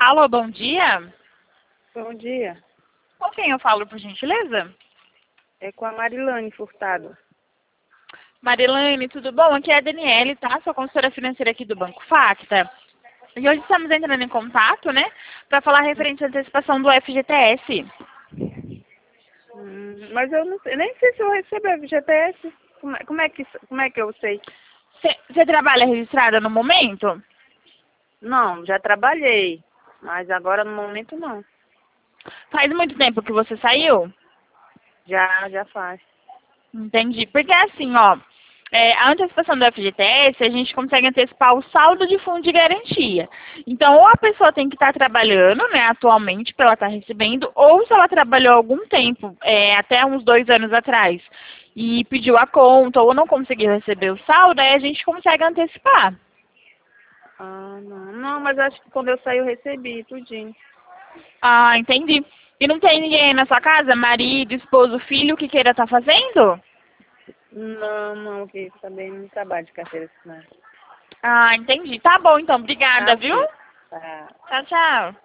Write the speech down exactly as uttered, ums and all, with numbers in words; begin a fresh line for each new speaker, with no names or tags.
Alô, bom dia.
Bom dia.
Com quem eu falo, por gentileza?
É com a Marilane Furtado.
Marilane, tudo bom? Aqui é a Daniele, tá? Sou consultora financeira aqui do Banco Facta. E hoje estamos entrando em contato, né? Para falar referente à antecipação do F G T S.
Hum, mas eu não sei, nem sei se eu recebi a F G T S. Como é, como é que, como é que eu sei?
Você trabalha registrada no momento?
Não, já trabalhei, mas agora no momento não.
Faz muito tempo que você saiu?
Já, já faz.
Entendi. Porque assim, ó, é, a antecipação do F G T S, a gente consegue antecipar o saldo de fundo de garantia. Então, ou a pessoa tem que estar trabalhando, né, atualmente, para ela estar recebendo, ou se ela trabalhou algum tempo, é, até uns dois anos atrás, e pediu a conta, ou não conseguiu receber o saldo, aí a gente consegue antecipar.
Ah, não. Não, mas acho que quando eu saí eu recebi tudinho.
Ah, entendi. E não tem ninguém aí na sua casa, marido, esposo, filho, que queira estar fazendo?
Não, não, que também não trabalho de carteira assinada.
Ah, entendi. Tá bom, então. Obrigada,
Ah,
viu?
ok. Tá.
Tchau, tchau.